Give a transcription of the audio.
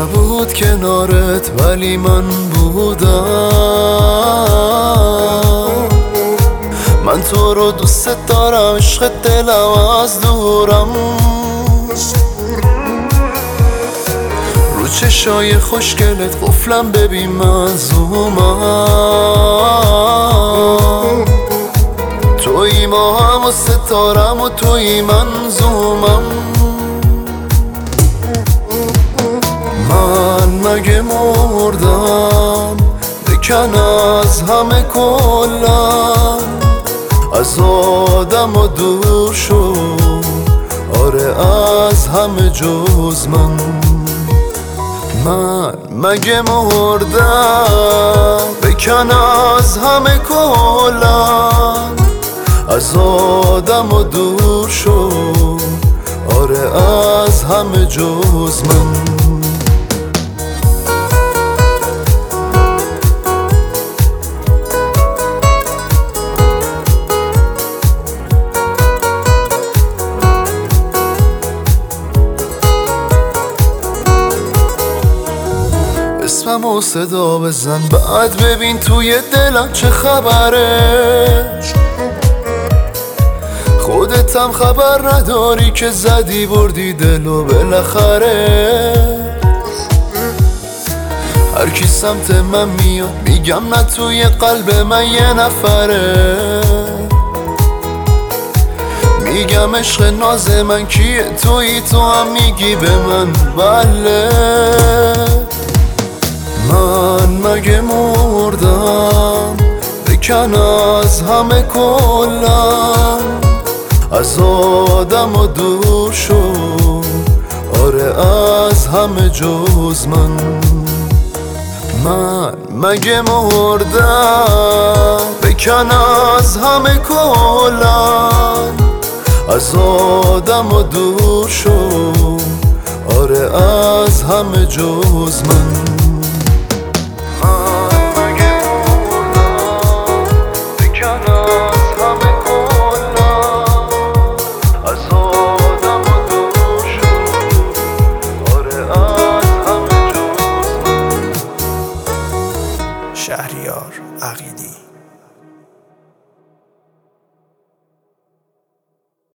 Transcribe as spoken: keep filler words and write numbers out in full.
نبود کنارت ولی من بودم. من تو رو دوست دارم، عشق دلم از دورم. رو چشای خوشگلت قفلم ببین مظلومم. توی ماهم و ستارم و توی منظومم. من مگه مردم بکن از همه کلم، از آدم و دور شو، آره از همه جز من. من مگه مردم بکن از همه کلم، از آدم و دور شو، آره از همه جز من. اسمم و صدا بزن بعد ببین توی دلم چه خبره. خودتم خبر نداری که زدی بردی دلو بالاخره. هر کی سمت من میاد میگم نه توی قلب من یه نفره. میگم عشق ناز من کیه، توی تو هم میگی به من بله. من مگه مردم بکن از همه کلم، از آدم و دور شو، آره از همه جز من. من مگه مردم بکن از همه کلم، از آدم و دور شو، آره از همه جز من.